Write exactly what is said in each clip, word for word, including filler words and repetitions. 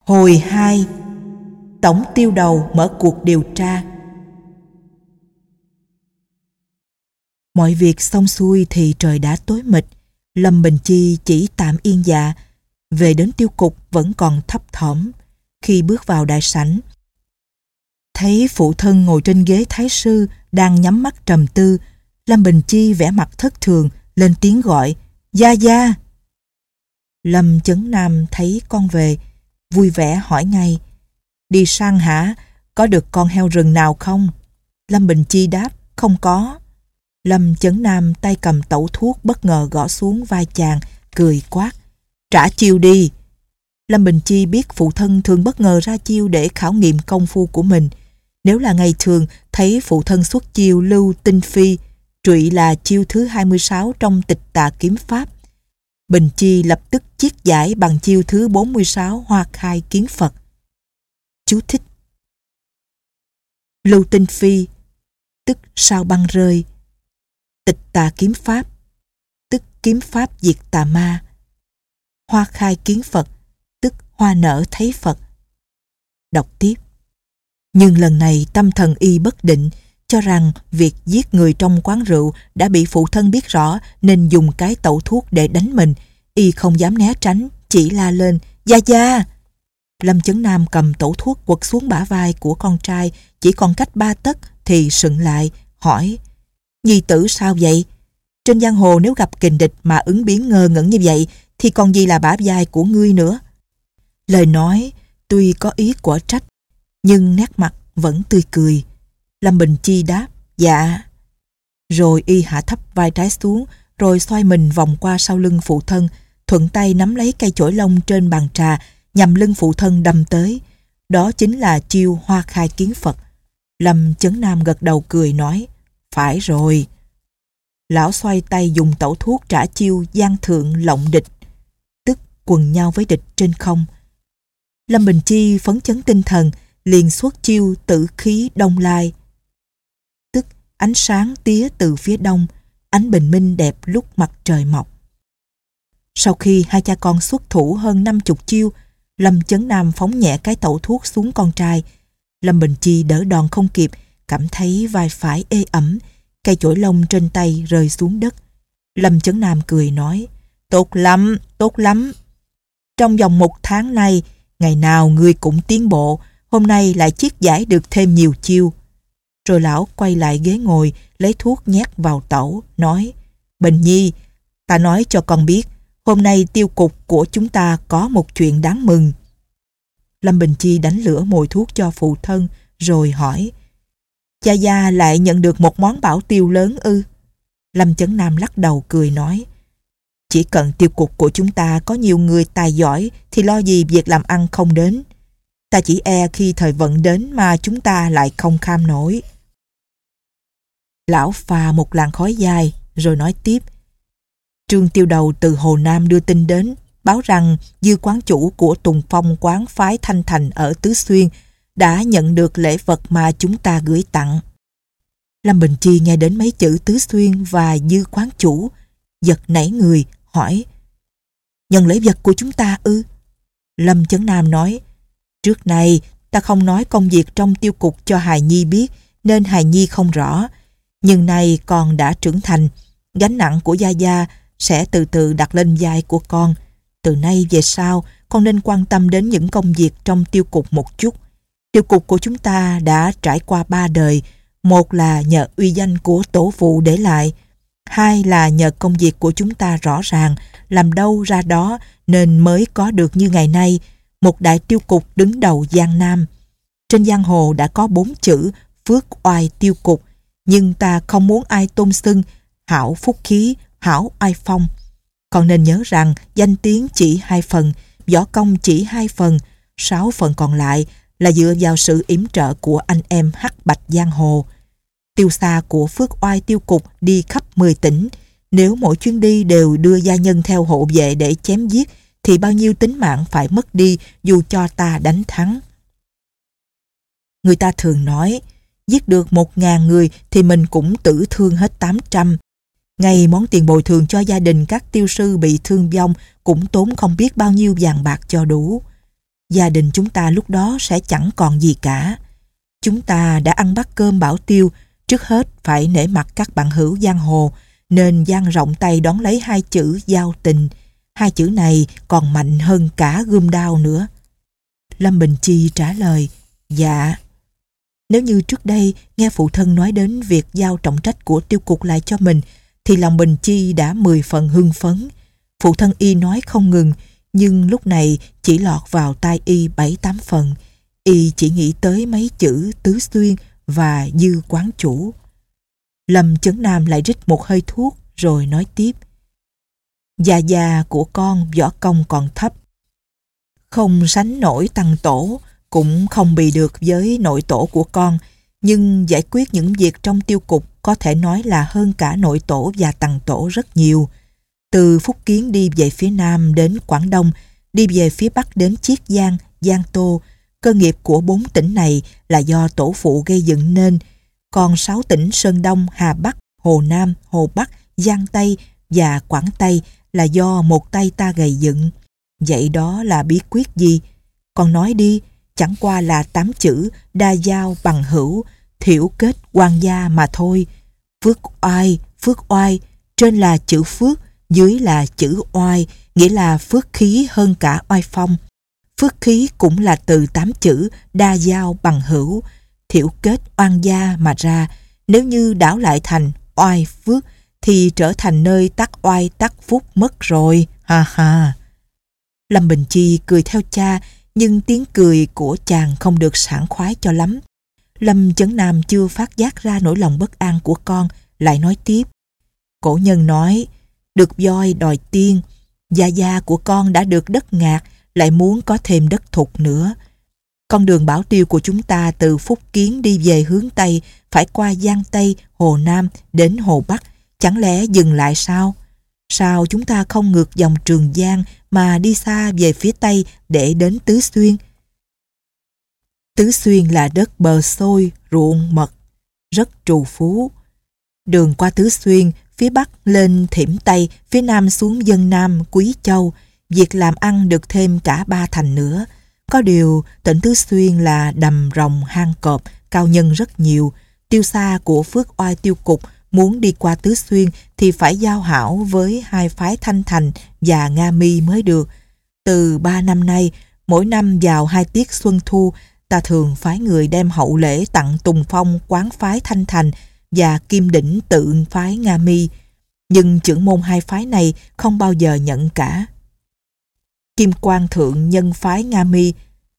Hồi hai. Tổng tiêu đầu mở cuộc điều tra. Mọi việc xong xuôi thì trời đã tối mịt. Lâm Bình Chi chỉ tạm yên dạ. Về đến tiêu cục vẫn còn thấp thỏm. Khi bước vào đại sảnh, thấy phụ thân ngồi trên ghế thái sư đang nhắm mắt trầm tư, Lâm Bình Chi vẻ mặt thất thường, lên tiếng gọi: "Gia gia." Lâm Chấn Nam thấy con về, vui vẻ hỏi ngay: "Đi săn hả? Có được con heo rừng nào không?" Lâm Bình Chi đáp: "Không có." Lâm Chấn Nam tay cầm tẩu thuốc bất ngờ gõ xuống vai chàng, cười quát: "Trả chiêu đi." Lâm Bình Chi biết phụ thân thường bất ngờ ra chiêu để khảo nghiệm công phu của mình. Nếu là ngày thường thấy phụ thân xuất chiêu lưu tinh phi, trụy là chiêu thứ hai mươi sáu trong Tịch Tà Kiếm Pháp, Bình Chi lập tức chiết giải bằng chiêu thứ bốn mươi sáu Hoa Khai Kiến Phật. Chú thích: Lưu tinh phi tức sao băng rơi, Tịch Tà Kiếm Pháp tức kiếm pháp diệt tà ma, Hoa Khai Kiến Phật tức hoa nở thấy Phật. Đọc tiếp. Nhưng lần này tâm thần y bất định, cho rằng việc giết người trong quán rượu đã bị phụ thân biết rõ nên dùng cái tẩu thuốc để đánh mình. Y không dám né tránh, chỉ la lên: "Gia gia!" Lâm Chấn Nam cầm tẩu thuốc quật xuống bả vai của con trai, chỉ còn cách ba tấc thì sững lại, hỏi: "Nhi tử sao vậy? Trên giang hồ nếu gặp kình địch mà ứng biến ngơ ngẩn như vậy thì còn gì là bả vai của ngươi nữa?" Lời nói tuy có ý quở trách, nhưng nét mặt vẫn tươi cười. Lâm Bình Chi đáp: "Dạ." Rồi y hạ thấp vai trái xuống, rồi xoay mình vòng qua sau lưng phụ thân, thuận tay nắm lấy cây chổi lông trên bàn trà, nhằm lưng phụ thân đâm tới. Đó chính là chiêu Hoa Khai Kiến Phật. Lâm Chấn Nam gật đầu cười nói: "Phải rồi." Lão xoay tay dùng tẩu thuốc trả chiêu giang thượng lộng địch, tức quần nhau với địch trên không. Lâm Bình Chi phấn chấn tinh thần, liền xuất chiêu tử khí đông lai, tức ánh sáng tía từ phía đông, ánh bình minh đẹp lúc mặt trời mọc. Sau khi hai cha con xuất thủ hơn năm chục chiêu, Lâm Chấn Nam phóng nhẹ cái tẩu thuốc xuống con trai. Lâm Bình Chi đỡ đòn không kịp, cảm thấy vai phải ê ẩm, cây chổi lông trên tay rơi xuống đất. Lâm Chấn Nam cười nói: "Tốt lắm, tốt lắm. Trong vòng một tháng nay, ngày nào ngươi cũng tiến bộ, hôm nay lại chiết giải được thêm nhiều chiêu." Rồi lão quay lại ghế ngồi, lấy thuốc nhét vào tẩu, nói: "Bình Nhi, ta nói cho con biết, hôm nay tiêu cục của chúng ta có một chuyện đáng mừng." Lâm Bình Chi đánh lửa mồi thuốc cho phụ thân, rồi hỏi: "Cha gia lại nhận được một món bảo tiêu lớn ư?" Lâm Chấn Nam lắc đầu cười nói: "Chỉ cần tiêu cục của chúng ta có nhiều người tài giỏi thì lo gì việc làm ăn không đến. Ta chỉ e khi thời vận đến mà chúng ta lại không kham nổi." Lão phà một làn khói dài, rồi nói tiếp: "Trương tiêu đầu từ Hồ Nam đưa tin đến, báo rằng Dư quán chủ của Tùng Phong quán phái Thanh Thành ở Tứ Xuyên đã nhận được lễ vật mà chúng ta gửi tặng." Lâm Bình Chi nghe đến mấy chữ Tứ Xuyên và Dư quán chủ, giật nảy người, hỏi: "Nhận lễ vật của chúng ta ư?" Lâm Chấn Nam nói: "Trước này ta không nói công việc trong tiêu cục cho hài nhi biết, nên hài nhi không rõ. Nhưng nay con đã trưởng thành, gánh nặng của gia gia sẽ từ từ đặt lên vai của con. Từ nay về sau, con nên quan tâm đến những công việc trong tiêu cục một chút. Tiêu cục của chúng ta đã trải qua ba đời. Một là nhờ uy danh của tổ phụ để lại, hai là nhờ công việc của chúng ta rõ ràng, làm đâu ra đó nên mới có được như ngày nay, một đại tiêu cục đứng đầu Giang Nam. Trên giang hồ đã có bốn chữ phước oai tiêu cục, nhưng ta không muốn ai tôn xưng hảo phúc khí, hảo oai phong. Còn nên nhớ rằng danh tiếng chỉ hai phần, võ công chỉ hai phần, sáu phần còn lại là dựa vào sự yểm trợ của anh em hắc bạch giang hồ. Tiêu xa của phước oai tiêu cục đi khắp mười tỉnh, nếu mỗi chuyến đi đều đưa gia nhân theo hộ vệ để chém giết thì bao nhiêu tính mạng phải mất đi dù cho ta đánh thắng. Người ta thường nói, giết được một ngàn người thì mình cũng tử thương hết tám trăm. Ngay món tiền bồi thường cho gia đình các tiêu sư bị thương vong cũng tốn không biết bao nhiêu vàng bạc cho đủ. gia đình chúng ta lúc đó sẽ chẳng còn gì cả. Chúng ta đã ăn bát cơm bảo tiêu, trước hết phải nể mặt các bạn hữu giang hồ, nên dang rộng tay đón lấy hai chữ giao tình. Hai chữ này còn mạnh hơn cả gươm đao nữa. Lâm Bình Chi trả lời, dạ. Nếu như trước đây nghe phụ thân nói đến việc giao trọng trách của tiêu cục lại cho mình, thì lòng Bình Chi đã mười phần hưng phấn. Phụ thân y nói không ngừng, nhưng lúc này chỉ lọt vào tai y bảy tám phần. Y chỉ nghĩ tới mấy chữ Tứ Xuyên và Dư quán chủ. Lâm Chấn Nam lại rít một hơi thuốc rồi nói tiếp. Gia gia của con võ công còn thấp, không sánh nổi tăng tổ, cũng không bì được với nội tổ của con, nhưng giải quyết những việc trong tiêu cục có thể nói là hơn cả nội tổ và tăng tổ rất nhiều. Từ Phúc Kiến đi về phía Nam đến Quảng Đông, đi về phía Bắc đến Chiết Giang, Giang Tô, cơ nghiệp của bốn tỉnh này là do tổ phụ gây dựng nên, còn sáu tỉnh Sơn Đông, Hà Bắc, Hồ Nam, Hồ Bắc, Giang Tây và Quảng Tây là do một tay ta gầy dựng. Vậy đó là bí quyết gì? Con nói đi, chẳng qua là tám chữ đa giao bằng hữu, thiểu kết quan gia mà thôi. Phước oai, phước oai, trên là chữ phước, dưới là chữ oai, nghĩa là phước khí hơn cả oai phong. Phước khí cũng là từ tám chữ đa giao bằng hữu, thiểu kết oan gia mà ra. Nếu như đảo lại thành oai phước thì trở thành nơi tắc oai tắc phúc mất rồi, ha ha. Lâm Bình Chi cười theo cha, nhưng tiếng cười của chàng không được sảng khoái cho lắm. Lâm Chấn Nam chưa phát giác ra nỗi lòng bất an của con, lại nói tiếp. Cổ nhân nói, được voi đòi tiên, gia gia của con đã được đất ngạc, lại muốn có thêm đất thục nữa. Con đường bảo tiêu của chúng ta từ Phúc Kiến đi về hướng Tây, phải qua Giang Tây, Hồ Nam đến Hồ Bắc, chẳng lẽ dừng lại sao? Sao chúng ta không ngược dòng Trường Giang mà đi xa về phía Tây để đến Tứ Xuyên? Tứ Xuyên là đất bờ xôi, ruộng mật, rất trù phú. Đường qua Tứ Xuyên, phía Bắc lên Thiểm Tây, phía Nam xuống Dân Nam, Quý Châu, việc làm ăn được thêm cả ba thành nữa. Có điều, tỉnh Tứ Xuyên là đầm rồng hang cọp, cao nhân rất nhiều. Tiêu xa của Phước Oai tiêu cục muốn đi qua Tứ Xuyên thì phải giao hảo với hai phái Thanh Thành và Nga Mi mới được. Từ ba năm nay, mỗi năm vào hai tiết xuân thu, ta thường phái người đem hậu lễ tặng Tùng Phong quán phái Thanh Thành và Kim Đỉnh tự phái Nga Mi. Nhưng trưởng môn hai phái này không bao giờ nhận cả. Kim Quang Thượng nhân phái Nga Mi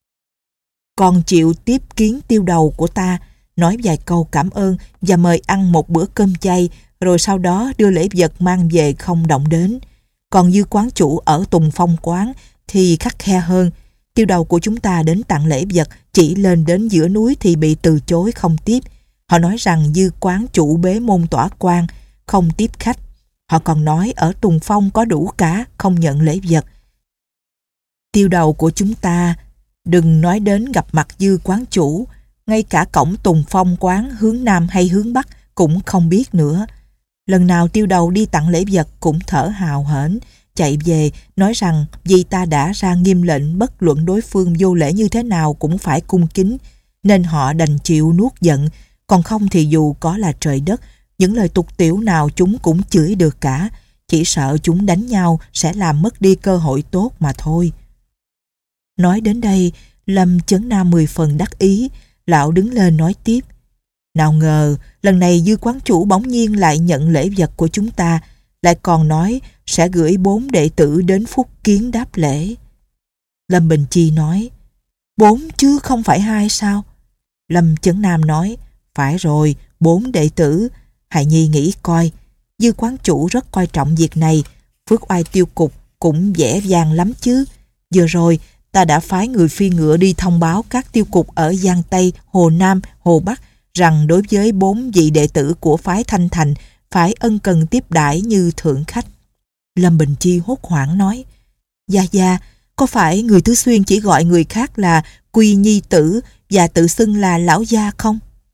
còn chịu tiếp kiến tiêu đầu của ta, nói vài câu cảm ơn và mời ăn một bữa cơm chay, rồi sau đó đưa lễ vật mang về không động đến. Còn Dư quán chủ ở Tùng Phong quán thì khắt khe hơn. Tiêu đầu của chúng ta đến tặng lễ vật, chỉ lên đến giữa núi thì bị từ chối không tiếp. Họ nói rằng Dư quán chủ bế môn tỏa quan, không tiếp khách. Họ còn nói ở Tùng Phong có đủ cả, không nhận lễ vật. Tiêu đầu của chúng ta, đừng nói đến gặp mặt Dư quán chủ, ngay cả cổng Tùng Phong quán hướng Nam hay hướng Bắc cũng không biết nữa. Lần nào tiêu đầu đi tặng lễ vật cũng thở hào hển, chạy về nói rằng vì ta đã ra nghiêm lệnh bất luận đối phương vô lễ như thế nào cũng phải cung kính, nên họ đành chịu nuốt giận, còn không thì dù có là trời đất, những lời tục tiểu nào chúng cũng chửi được cả, chỉ sợ chúng đánh nhau sẽ làm mất đi cơ hội tốt mà thôi. Nói đến đây, Lâm Chấn Nam mười phần đắc ý, lão đứng lên nói tiếp. Nào ngờ, lần này Dư quán chủ bỗng nhiên lại nhận lễ vật của chúng ta, lại còn nói sẽ gửi bốn đệ tử đến Phúc Kiến đáp lễ. Lâm Bình Chi nói, bốn chứ không phải hai sao? Lâm Chấn Nam nói, phải rồi, bốn đệ tử. Hài Nhi nghĩ coi, Dư quán chủ rất coi trọng việc này, Phước Oai tiêu cục cũng dễ dàng lắm chứ. Vừa rồi, ta đã phái người phi ngựa đi thông báo các tiêu cục ở Giang Tây, Hồ Nam, Hồ Bắc rằng đối với bốn vị đệ tử của phái Thanh Thành phải ân cần tiếp đãi như thượng khách. Lâm Bình Chi hốt hoảng nói, Gia Gia, có phải người Tứ Xuyên chỉ gọi người khác là Quy Nhi Tử và tự xưng là Lão Gia không?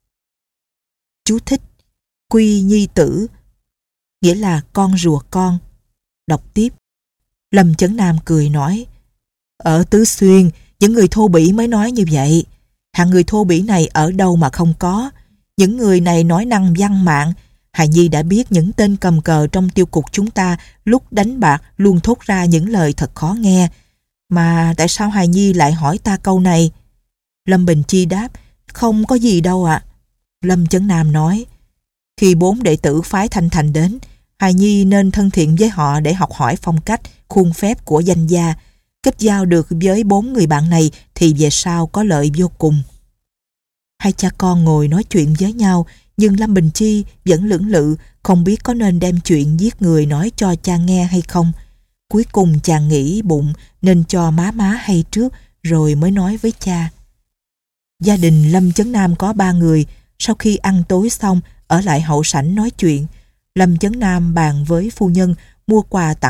Chú thích: Quy Nhi Tử nghĩa là con rùa con. Đọc tiếp. Lâm Chấn Nam cười nói, ở Tứ Xuyên Những người thô bỉ mới nói như vậy. Hạng người thô bỉ này ở đâu mà không có. Những người này nói năng văn mạng. Hài Nhi đã biết những tên cầm cờ trong tiêu cục chúng ta lúc đánh bạc luôn thốt ra những lời thật khó nghe. Mà tại sao Hài Nhi lại hỏi ta câu này? Lâm Bình Chi đáp, không có gì đâu ạ. Lâm Chấn Nam nói, khi bốn đệ tử phái Thanh Thành đến, Hài Nhi nên thân thiện với họ để học hỏi phong cách, khuôn phép của danh gia. Kết giao được với bốn người bạn này thì về sau có lợi vô cùng. Hai cha con ngồi nói chuyện với nhau, nhưng Lâm Bình Chi vẫn lưỡng lự, không biết có nên đem chuyện giết người nói cho cha nghe hay không. Cuối cùng chàng nghĩ bụng nên cho má má hay trước rồi mới nói với cha. Gia đình Lâm Chấn Nam có ba người. Sau khi ăn tối xong, ở lại hậu sảnh nói chuyện. Lâm Chấn Nam bàn với phu nhân mua quà tặng